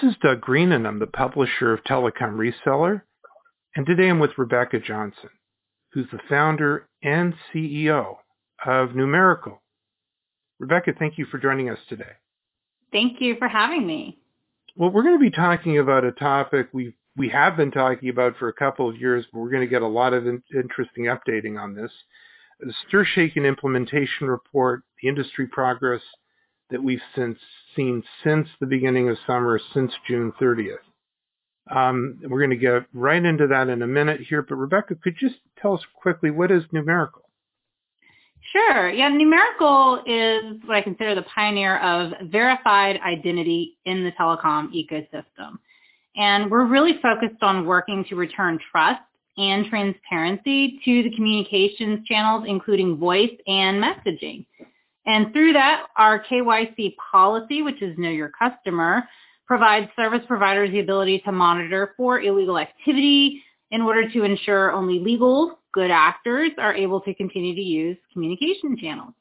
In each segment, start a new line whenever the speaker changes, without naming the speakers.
is Doug Green, and I'm the publisher of Telecom Reseller. And today I'm with Rebecca Johnson, who's the founder and CEO of Numerical. Rebecca, thank you for joining us today.
Thank you for having me.
Well, we're going to be talking about a topic we have been talking about for a couple of years, but we're going to get a lot of interesting updating on this. The STIR/SHAKEN implementation report, the industry progress that we've seen since the beginning of summer, since June 30th. We're going to get right into that in a minute here, but Rebecca, could you just tell us quickly, what is Numerical?
Sure. Yeah, Numerical is what I consider the pioneer of verified identity in the telecom ecosystem. And we're really focused on working to return trust and transparency to the communications channels, including voice and messaging. And through that, our KYC policy, which is Know Your Customer, provides service providers the ability to monitor for illegal activity in order to ensure only legal, good actors are able to continue to use communication channels.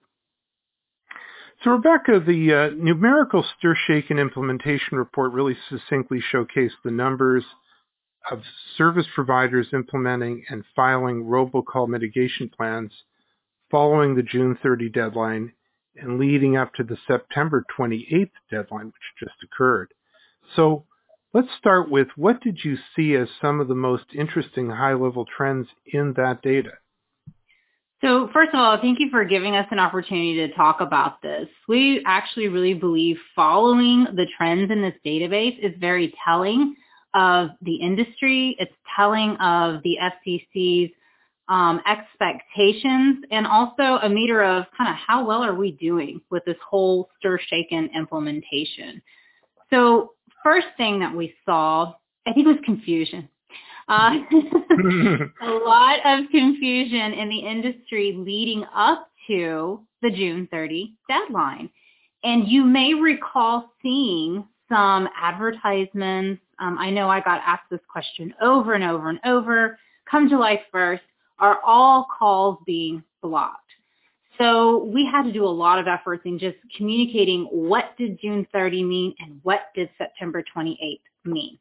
So, Rebecca, the Numerical STIR/SHAKEN implementation report really succinctly showcased the numbers of service providers implementing and filing robocall mitigation plans following the June 30 deadline and leading up to the September 28th deadline, which just occurred. So let's start with, what did you see as some of the most interesting high-level trends in that data?
So first of all, thank you for giving us an opportunity to talk about this. We actually really believe following the trends in this database is very telling of the industry. It's telling of the FCC's expectations, and also a meter of kind of how well are we doing with this whole STIR/SHAKEN implementation. So first thing that we saw, I think, was confusion. A lot of confusion in the industry leading up to the June 30 deadline. And you may recall seeing some advertisements. I know I got asked this question over and over and over. Come July 1st, are all calls being blocked? So we had to do a lot of efforts in just communicating what did June 30 mean and what did September 28th mean.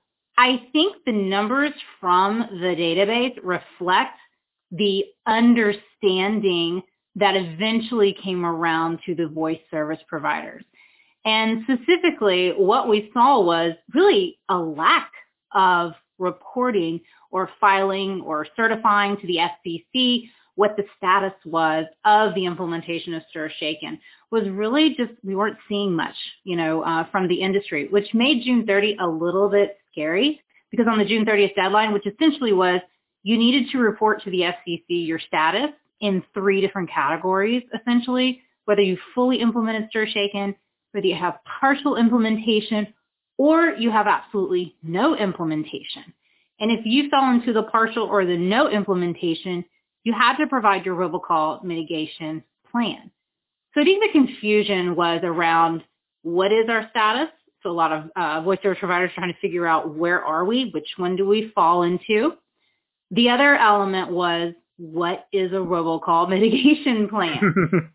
I think the numbers from the database reflect the understanding that eventually came around to the voice service providers. And specifically, what we saw was really a lack of reporting or filing or certifying to the FCC what the status was of the implementation of STIR/SHAKEN. Was really just, we weren't seeing much, from the industry, which made June 30 a little bit scary, because on the June 30th deadline, which essentially was you needed to report to the FCC your status in 3 different categories, essentially, whether you fully implemented STIR/SHAKEN, whether you have partial implementation, or you have absolutely no implementation. And if you fell into the partial or the no implementation, you had to provide your robocall mitigation plan. So I think the confusion was around what is our status. So a lot of voice service providers trying to figure out where are we, which one do we fall into. The other element was, what is a robocall mitigation plan?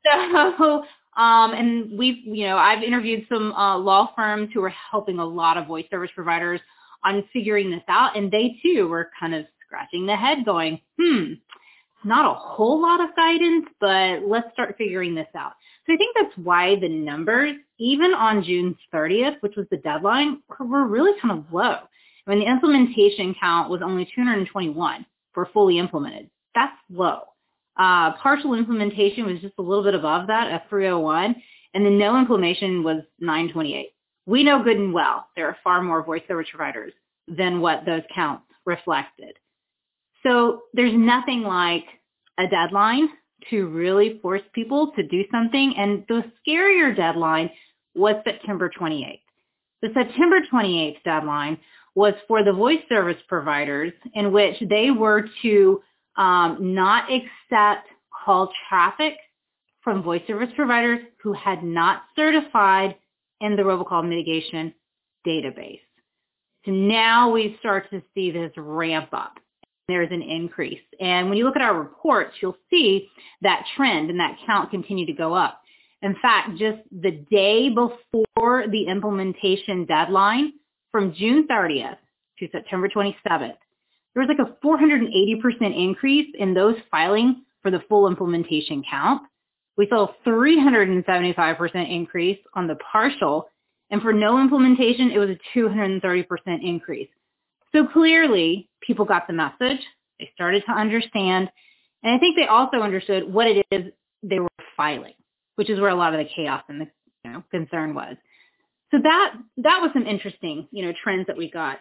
So, and I've interviewed some law firms who are helping a lot of voice service providers on figuring this out, and they too were kind of scratching their head going, not a whole lot of guidance, but let's start figuring this out. So I think that's why the numbers, even on June 30th, which was the deadline, were really kind of low. I mean, the implementation count was only 221 for fully implemented. That's low. Partial implementation was just a little bit above that at 301, and the no implementation was 928. We know good and well there are far more voice service providers than what those counts reflected. So there's nothing like a deadline to really force people to do something. And the scarier deadline was September 28th. The September 28th deadline was for the voice service providers, in which they were to not accept call traffic from voice service providers who had not certified in the robocall mitigation database. So now we start to see this ramp up. There's an increase. And when you look at our reports, you'll see that trend and that count continue to go up. In fact, just the day before the implementation deadline, from June 30th to September 27th, there was like a 480% increase in those filing for the full implementation count. We saw a 375% increase on the partial, and for no implementation, it was a 230% increase. So clearly, people got the message. They started to understand, and I think they also understood what it is they were filing, which is where a lot of the chaos and the concern was. So that was some interesting, trends that we got.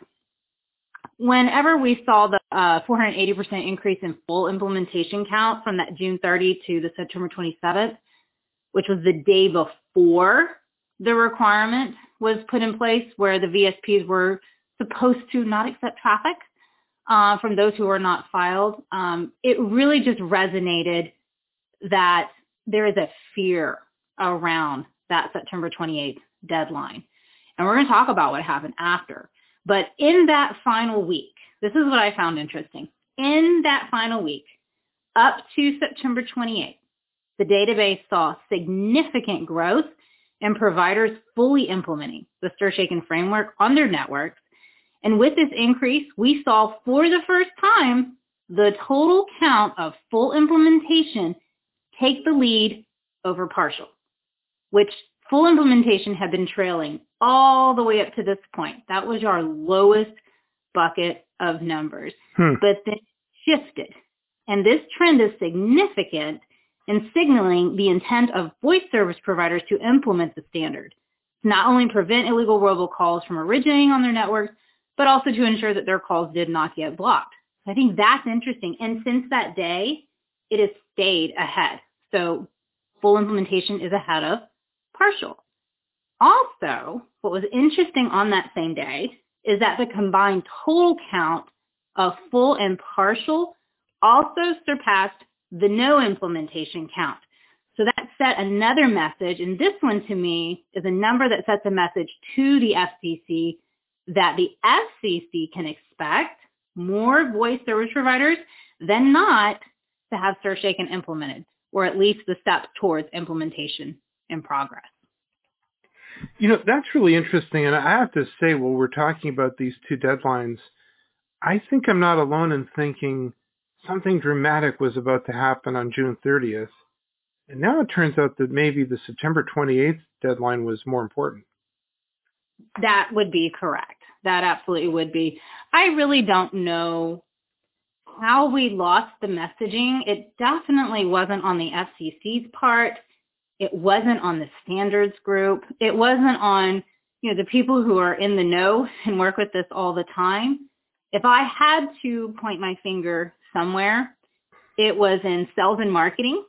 Whenever we saw the 480% increase in full implementation count from that June 30 to the September 27th, which was the day before the requirement was put in place where the VSPs were supposed to not accept traffic from those who were not filed, it really just resonated that there is a fear around that September 28th deadline. And we're going to talk about what happened after. But in that final week, this is what I found interesting. In that final week, up to September 28th, the database saw significant growth in providers fully implementing the STIR/SHAKEN framework on their networks. And with this increase, we saw for the first time the total count of full implementation take the lead over partial, which full implementation had been trailing all the way up to this point. That was our lowest bucket of numbers, but then shifted. And this trend is significant in signaling the intent of voice service providers to implement the standard, to not only prevent illegal robocalls from originating on their networks, but also to ensure that their calls did not get blocked. I think that's interesting. And since that day, it has stayed ahead. So full implementation is ahead of partial. Also, what was interesting on that same day is that the combined total count of full and partial also surpassed the no implementation count. So that set another message, and this one to me is a number that sets a message to the FCC that the FCC can expect more voice service providers than not to have STIR/SHAKEN implemented, or at least the steps towards implementation in progress.
That's really interesting. And I have to say, while we're talking about these two deadlines, I think I'm not alone in thinking something dramatic was about to happen on June 30th. And now it turns out that maybe the September 28th deadline was more important.
That would be correct. That absolutely would be. I really don't know how we lost the messaging. It definitely wasn't on the FCC's part. It wasn't on the standards group. It wasn't on, the people who are in the know and work with this all the time. If I had to point my finger somewhere, it was in sales and marketing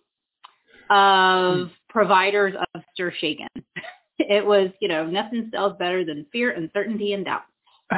of providers of STIR/SHAKEN. It was, nothing sells better than fear, uncertainty, and doubt.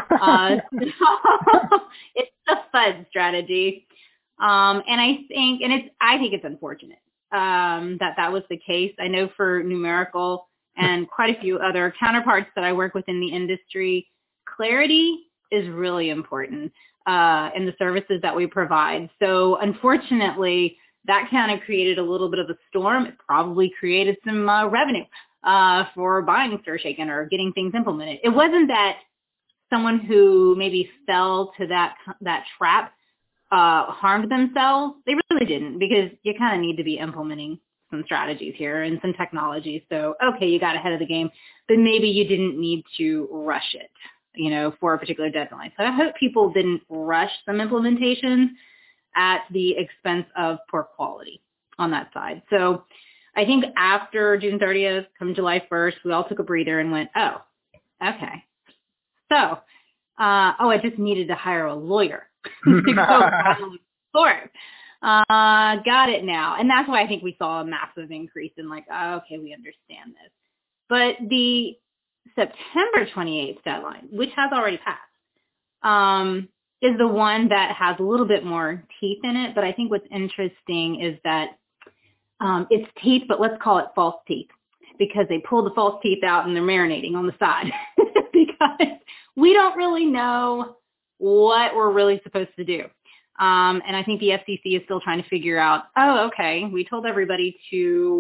It's a FUD strategy. And I think it's unfortunate that was the case. I know for Numerical and quite a few other counterparts that I work with in the industry, clarity is really important in the services that we provide. So unfortunately, that kind of created a little bit of a storm. It probably created some revenue for buying STIR/SHAKEN or getting things implemented. It wasn't that someone who maybe fell to that trap harmed themselves. They really didn't, because you kind of need to be implementing some strategies here and some technologies. So, okay, you got ahead of the game, but maybe you didn't need to rush it, for a particular deadline. So I hope people didn't rush some implementations at the expense of poor quality on that side. So I think after June 30th, come July 1st, we all took a breather and went, oh, okay. So, I just needed to hire a lawyer to go file a court. Got it now. And that's why I think we saw a massive increase in okay, we understand this. But the September 28th deadline, which has already passed, is the one that has a little bit more teeth in it. But I think what's interesting is that it's teeth, but let's call it false teeth, because they pull the false teeth out and they're marinating on the side because we don't really know what we're really supposed to do. And I think the FCC is still trying to figure out, okay, we told everybody to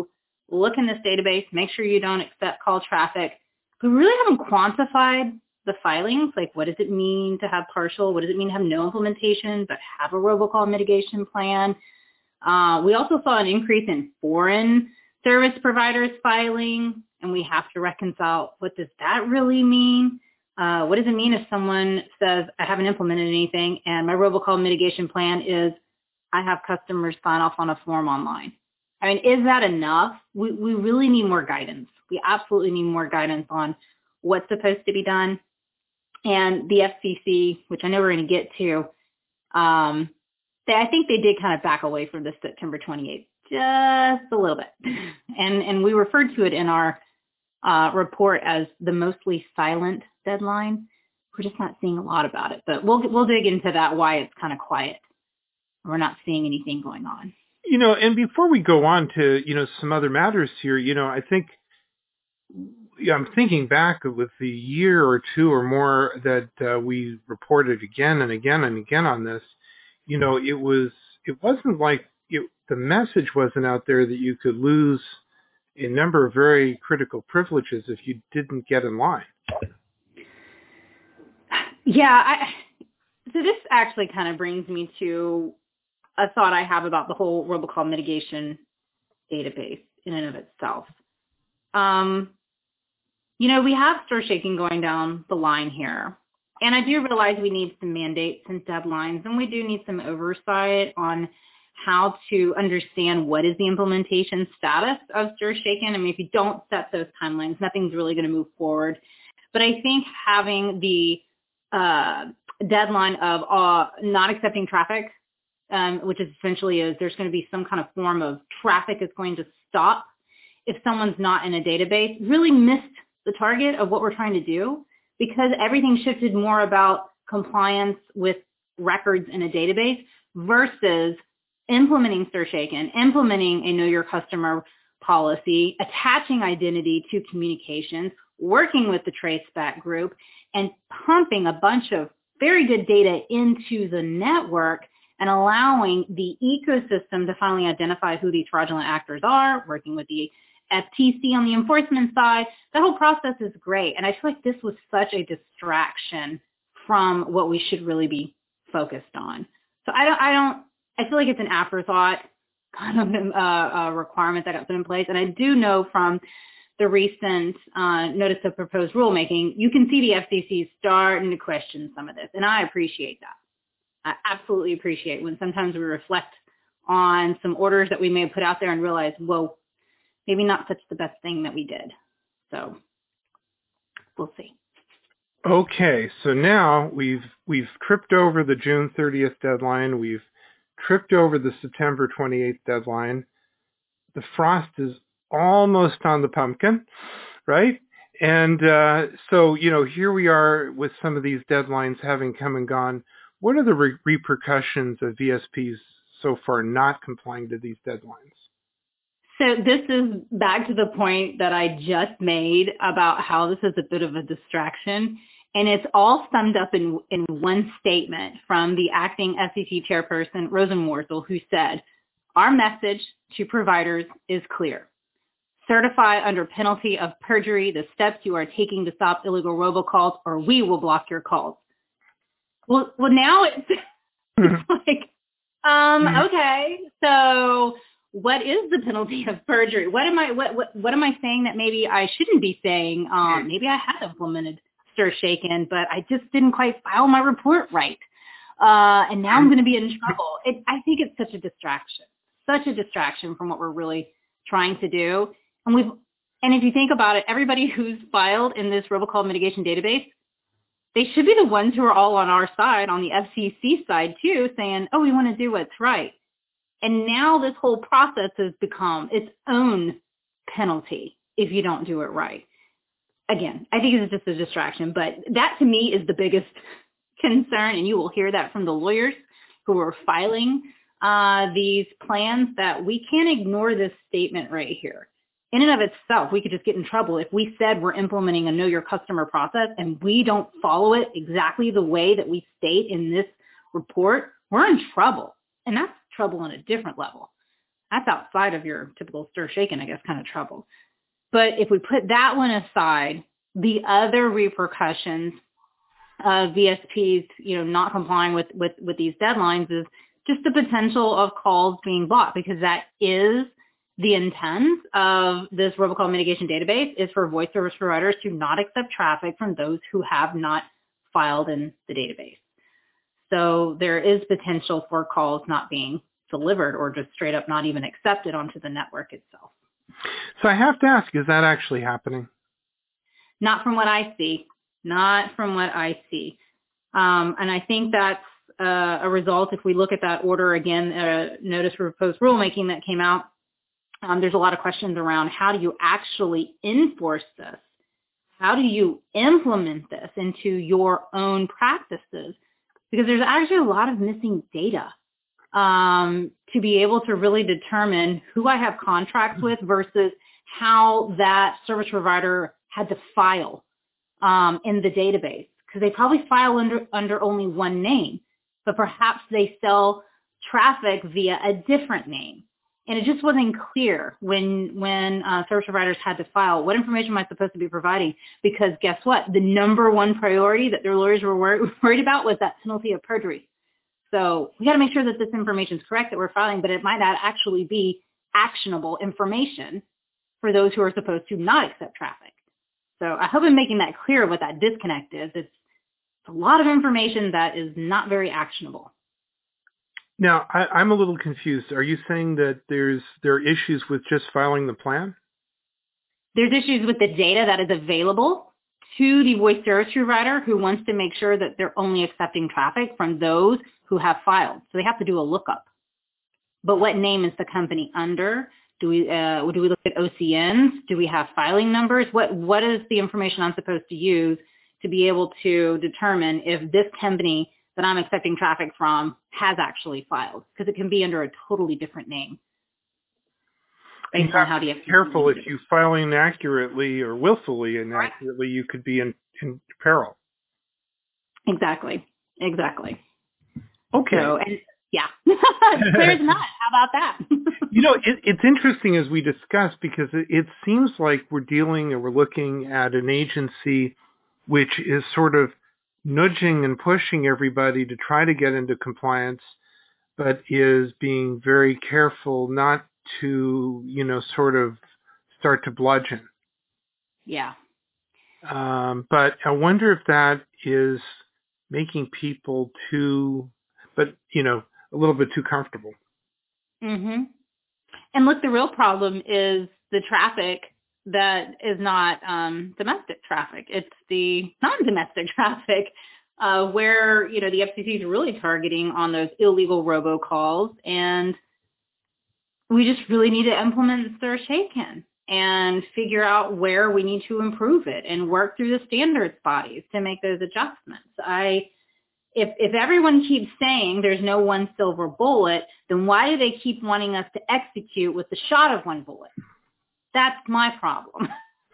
look in this database, make sure you don't accept call traffic. We really haven't quantified the filings, like what does it mean to have partial, what does it mean to have no implementation, but have a robocall mitigation plan. We also saw an increase in foreign service providers filing, and we have to reconcile what does that really mean. What does it mean if someone says, I haven't implemented anything and my robocall mitigation plan is I have customers sign off on a form online? I mean, is that enough? We really need more guidance. We absolutely need more guidance on what's supposed to be done. And the FCC, which I know we're going to get to, I think they did kind of back away from this September 28th just a little bit. And we referred to it in our report as the mostly silent deadline. We're just not seeing a lot about it, but we'll dig into that, why it's kind of quiet. We're not seeing anything going on.
And before we go on to, some other matters here, I think I'm thinking back with the year or two or more that we reported again and again and again on this. It wasn't like the message wasn't out there that you could lose a number of very critical privileges if you didn't get in line.
Yeah, so this actually kind of brings me to a thought I have about the whole robocall mitigation database in and of itself. We have stir shaking going down the line here. And I do realize we need some mandates and deadlines, and we do need some oversight on how to understand what is the implementation status of stir shaken. I mean, if you don't set those timelines, nothing's really going to move forward. But I think having the deadline of not accepting traffic, which essentially is there's going to be some kind of form of traffic is going to stop if someone's not in a database, really missed the target of what we're trying to do, because everything shifted more about compliance with records in a database versus implementing stir shaken, implementing a know your customer policy, attaching identity to communications, working with the traceback group, and pumping a bunch of very good data into the network and allowing the ecosystem to finally identify who these fraudulent actors are, working with the FTC on the enforcement side. That whole process is great. And I feel like this was such a distraction from what we should really be focused on. So I feel like it's an afterthought kind of a requirement that got put in place. And I do know from the recent notice of proposed rulemaking, you can see the FCC starting to question some of this. And I appreciate that. I absolutely appreciate when sometimes we reflect on some orders that we may have put out there and realize, whoa, maybe not such the best thing that we did. So we'll see.
Okay, so now we've tripped over the June 30th deadline. We've tripped over the September 28th deadline. The frost is almost on the pumpkin, right? And so, here we are with some of these deadlines having come and gone. What are the repercussions of VSPs so far not complying to these deadlines?
So this is back to the point that I just made about how this is a bit of a distraction. And it's all summed up in one statement from the acting SEC chairperson, Rosen Worzel, who said, our message to providers is clear. Certify under penalty of perjury the steps you are taking to stop illegal robocalls, or we will block your calls. Well, now it's like, okay, so what is the penalty of perjury? What am I saying that maybe I shouldn't be saying? Maybe I had implemented stir shaken, but I just didn't quite file my report right. And now I'm going to be in trouble. I think it's such a distraction from what we're really trying to do. And if you think about it, everybody who's filed in this robocall mitigation database, they should be the ones who are all on our side, on the FCC side too, saying, oh, we want to do what's right. And now this whole process has become its own penalty if you don't do it right. Again, I think it's just a distraction, but that to me is the biggest concern, and you will hear that from the lawyers who are filing these plans, that we can't ignore this statement right here. In and of itself, we could just get in trouble if we said we're implementing a know your customer process and we don't follow it exactly the way that we state in this report. We're in trouble, and that's trouble on a different level. That's outside of your typical stir shaken, I guess, kind of trouble. But if we put that one aside, the other repercussions of VSPs, not complying with these deadlines is just the potential of calls being blocked, because that is the intent of this robocall mitigation database, is for voice service providers to not accept traffic from those who have not filed in the database. So there is potential for calls not being delivered or just straight up not even accepted onto the network itself.
So I have to ask, is that actually happening?
Not from what I see. Not from what I see. And I think that's a result, if we look at that order again, notice for proposed rulemaking that came out, there's a lot of questions around how do you actually enforce this? How do you implement this into your own practices? Because there's actually a lot of missing data to be able to really determine who I have contracts with versus how that service provider had to file in the database. Because they probably file under only one name, but perhaps they sell traffic via a different name. And it just wasn't clear when service providers had to file, what information am I supposed to be providing? Because guess what? The number one priority that their lawyers were worried about was that penalty of perjury. So we got to make sure that this information is correct that we're filing, but it might not actually be actionable information for those who are supposed to not accept traffic. So I hope I'm making that clear what that disconnect is. It's a lot of information that is not very actionable.
Now, I'm a little confused. Are you saying that there are issues with just filing the plan?
There's issues with the data that is available to the voice service provider who wants to make sure that they're only accepting traffic from those who have filed. So they have to do a lookup. But what name is the company under? Do we look at OCNs? Do we have filing numbers? What is the information I'm supposed to use to be able to determine if this company that I'm accepting traffic from has actually filed? Because it can be under a totally different name. Based on how do you
careful if you file inaccurately or willfully inaccurately, you could be in peril.
Exactly.
Okay.
So, and yeah, clear as not. How about that?
It's interesting as we discuss, because it seems like we're looking at an agency which is sort of nudging and pushing everybody to try to get into compliance, but is being very careful not to, sort of start to bludgeon.
Yeah.
But I wonder if that is making people a little bit too comfortable.
Mm-hmm. And look, the real problem is the traffic that is not domestic traffic. It's the non-domestic traffic where, the FCC is really targeting on those illegal robocalls. And we just really need to implement Stir Shaken and figure out where we need to improve it and work through the standards bodies to make those adjustments. If everyone keeps saying there's no one silver bullet, then why do they keep wanting us to execute with the shot of one bullet? That's my problem.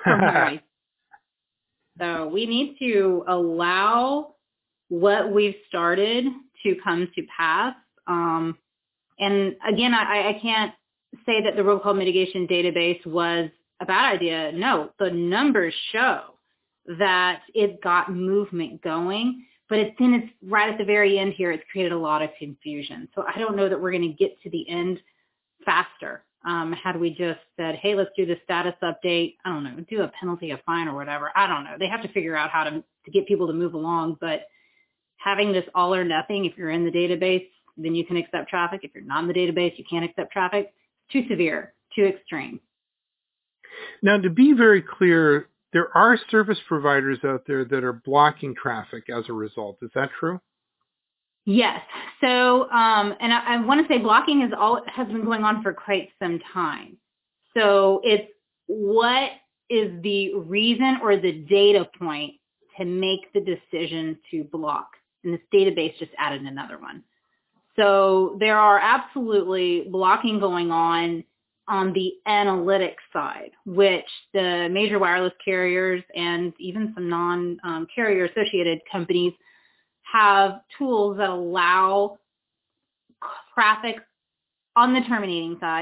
So we need to allow what we've started to come to pass. And again, I can't say that the robocall mitigation database was a bad idea. No, the numbers show that it got movement going. But it's right at the very end here, it's created a lot of confusion. So I don't know that we're going to get to the end faster. Had we just said, hey, let's do the status update, I don't know, do a penalty, a fine or whatever. I don't know. They have to figure out how to get people to move along. But having this all or nothing, if you're in the database, then you can accept traffic. If you're not in the database, you can't accept traffic. Too severe, too extreme.
Now, to be very clear, there are service providers out there that are blocking traffic as a result. Is that true?
Yes. So, and I want to say blocking has been going on for quite some time. So it's what is the reason or the data point to make the decision to block? And this database just added another one. So there are absolutely blocking going on the analytics side, which the major wireless carriers and even some non-carrier associated companies have tools that allow traffic on the terminating side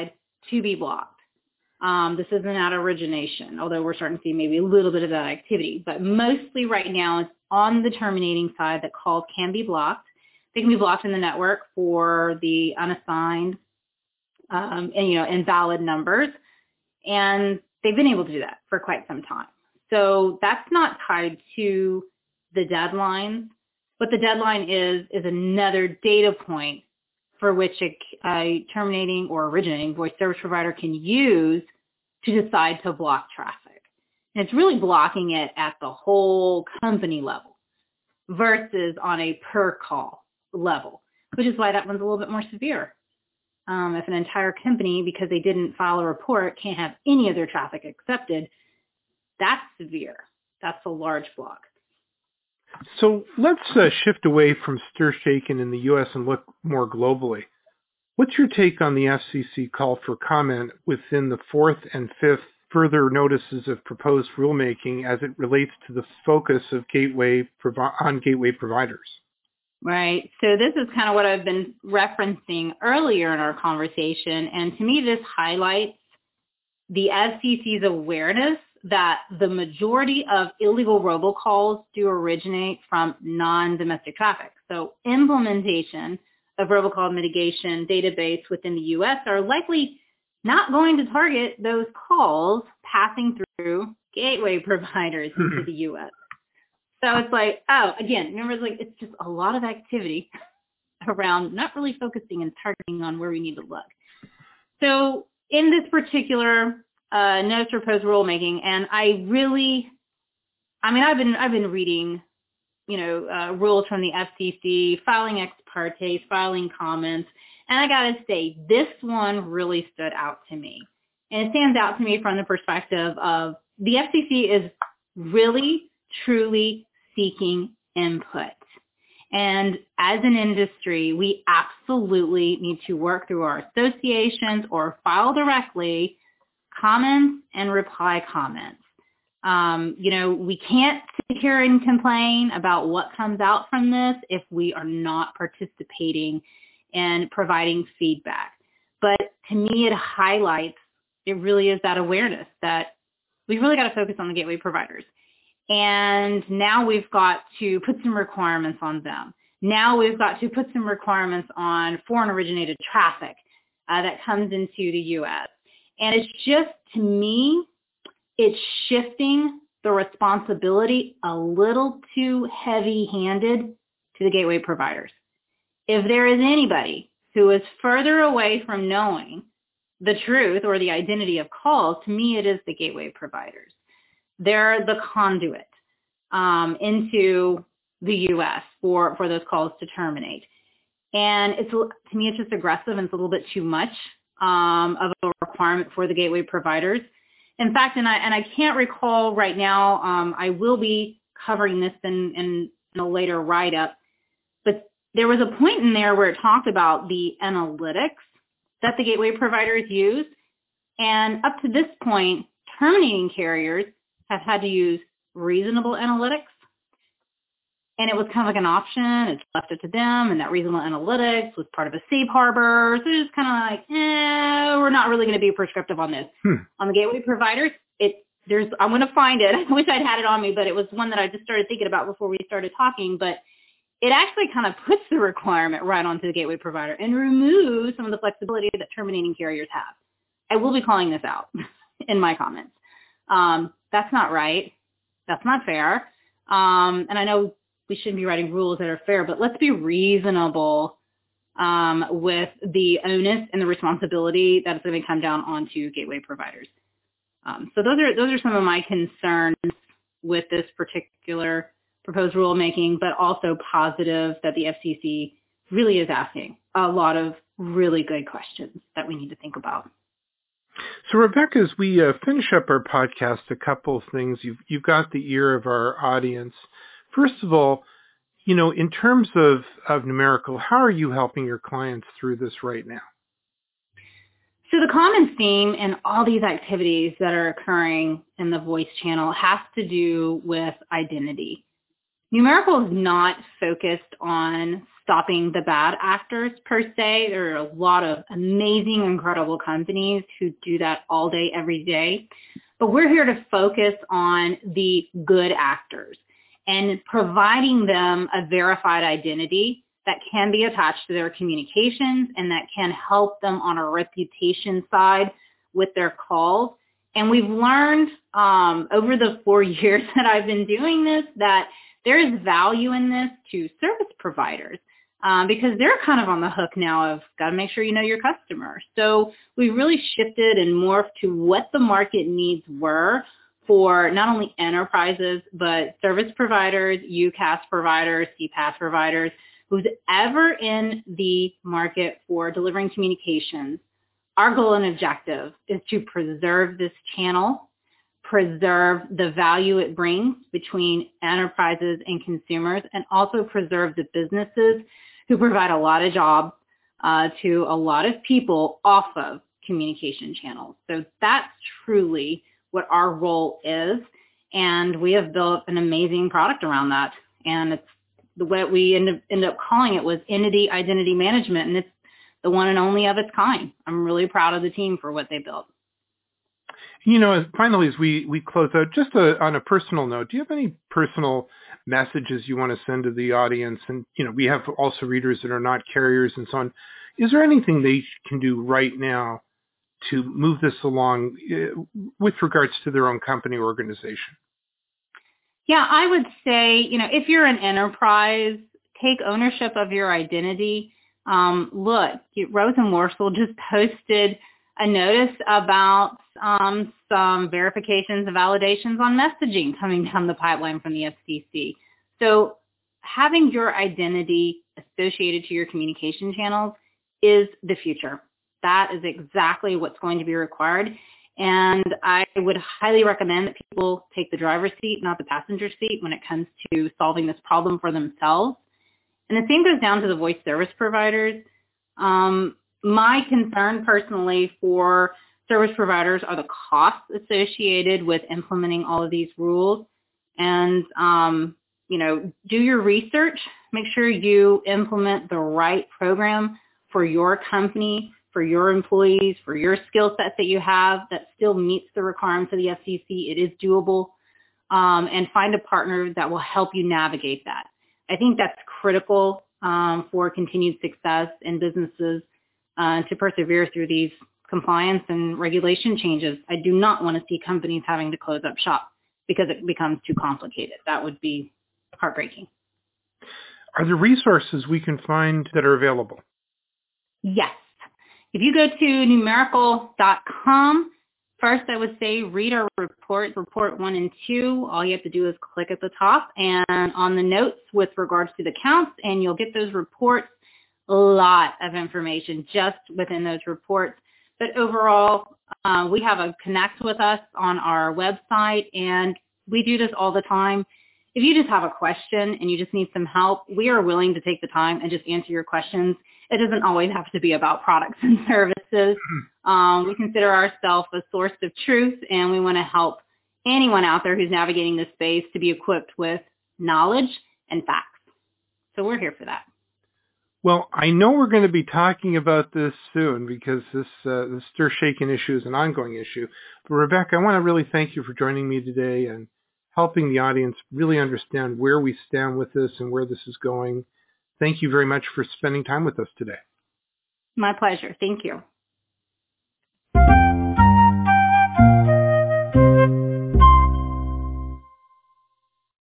to be blocked. This isn't at origination, although we're starting to see maybe a little bit of that activity. But mostly right now, it's on the terminating side that calls can be blocked. They can be blocked in the network for the unassigned and invalid numbers, and they've been able to do that for quite some time. So that's not tied to the deadline. What the deadline is another data point for which a terminating or originating voice service provider can use to decide to block traffic. And it's really blocking it at the whole company level versus on a per call level, which is why that one's a little bit more severe. If an entire company, because they didn't file a report, can't have any of their traffic accepted, that's severe. That's a large block.
So let's shift away from STIR/SHAKEN in the U.S. and look more globally. What's your take on the FCC call for comment within the fourth and fifth further notices of proposed rulemaking as it relates to the focus of gateway providers?
Right. So this is kind of what I've been referencing earlier in our conversation. And to me, this highlights the FCC's awareness that the majority of illegal robocalls do originate from non-domestic traffic. So implementation of robocall mitigation database within the U.S. are likely not going to target those calls passing through gateway providers into the U.S. So it's like, again, remember, it's just a lot of activity around not really focusing and targeting on where we need to look. So in this particular notice of proposed rulemaking, and I've been reading, rules from the FCC, filing ex partes, filing comments, and I gotta say, this one really stood out to me. And it stands out to me from the perspective of the FCC is really, truly seeking input. And as an industry, we absolutely need to work through our associations or file directly comments and reply comments. We can't sit here and complain about what comes out from this if we are not participating and providing feedback. But to me, it really is that awareness that we really got to focus on the gateway providers. And now we've got to put some requirements on them. Now we've got to put some requirements on foreign originated traffic that comes into the U.S. And it's just, to me, it's shifting the responsibility a little too heavy-handed to the gateway providers. If there is anybody who is further away from knowing the truth or the identity of calls, to me it is the gateway providers. They're the conduit into the U.S. for those calls to terminate. And to me, it's just aggressive and it's a little bit too much of a requirement for the gateway providers. In fact, and I can't recall right now, I will be covering this in a later write-up, but there was a point in there where it talked about the analytics that the gateway providers use. And up to this point, terminating carriers have had to use reasonable analytics. And it was kind of like an option. It's left it to them. And that reasonable analytics was part of a safe harbor. So it's kind of like, we're not really going to be prescriptive on this. On the gateway providers, I'm going to find it. I wish I'd had it on me, but it was one that I just started thinking about before we started talking. But it actually kind of puts the requirement right onto the gateway provider and removes some of the flexibility that terminating carriers have. I will be calling this out in my comments. That's not right. That's not fair. And I know we shouldn't be writing rules that are fair, but let's be reasonable with the onus and the responsibility that is going to come down onto gateway providers. So those are some of my concerns with this particular proposed rulemaking, but also positive that the FCC really is asking a lot of really good questions that we need to think about.
So, Rebecca, as we finish up our podcast, a couple of things. You've got the ear of our audience. First of all, in terms of Numerical, how are you helping your clients through this right now?
So the common theme in all these activities that are occurring in the voice channel has to do with identity. Numerical is not focused on stopping the bad actors per se. There are a lot of amazing, incredible companies who do that all day, every day. But we're here to focus on the good actors and providing them a verified identity that can be attached to their communications and that can help them on a reputation side with their calls. And we've learned over the 4 years that I've been doing this that there is value in this to service providers because they're kind of on the hook now of got to make sure you know your customer. So we really shifted and morphed to what the market needs were for not only enterprises, but service providers, UCaaS providers, CPaaS providers, who's ever in the market for delivering communications. Our goal and objective is to preserve this channel, preserve the value it brings between enterprises and consumers, and also preserve the businesses who provide a lot of jobs to a lot of people off of communication channels. So that's truly what our role is, and we have built an amazing product around that. And it's the way we end up calling it was Entity Identity Management, and it's the one and only of its kind. I'm really proud of the team for what they built.
You know, finally, as we close out, just on a personal note, do you have any personal messages you want to send to the audience? And, you know, we have also readers that are not carriers and so on. Is there anything they can do right now to move this along with regards to their own company or organization?
Yeah, I would say, you know, if you're an enterprise, take ownership of your identity. Look, Rosen Morsel just posted a notice about some verifications and validations on messaging coming down the pipeline from the FCC. So having your identity associated to your communication channels is the future. That is exactly what's going to be required. And I would highly recommend that people take the driver's seat, not the passenger seat, when it comes to solving this problem for themselves. And the same goes down to the voice service providers. My concern personally for service providers are the costs associated with implementing all of these rules. And, you know, do your research. Make sure you implement the right program for your company, for your employees, for your skill sets that you have that still meets the requirements of the FCC. It is doable. And find a partner that will help you navigate that. I think that's critical for continued success in businesses to persevere through these compliance and regulation changes. I do not want to see companies having to close up shop because it becomes too complicated. That would be heartbreaking.
Are there resources we can find that are available?
Yes. If you go to numerical.com, first I would say read our report 1 and 2. All you have to do is click at the top and on the notes with regards to the counts, and you'll get those reports. A lot of information just within those reports. But overall, we have a connect with us on our website, and we do this all the time. If you just have a question and you just need some help, we are willing to take the time and just answer your questions. It doesn't always have to be about products and services. We consider ourselves a source of truth, and we want to help anyone out there who's navigating this space to be equipped with knowledge and facts. So we're here for that.
Well, I know we're going to be talking about this soon because this STIR/SHAKEN issue is an ongoing issue. But Rebecca, I want to really thank you for joining me today and helping the audience really understand where we stand with this and where this is going. Thank you very much for spending time with us today.
My pleasure. Thank you.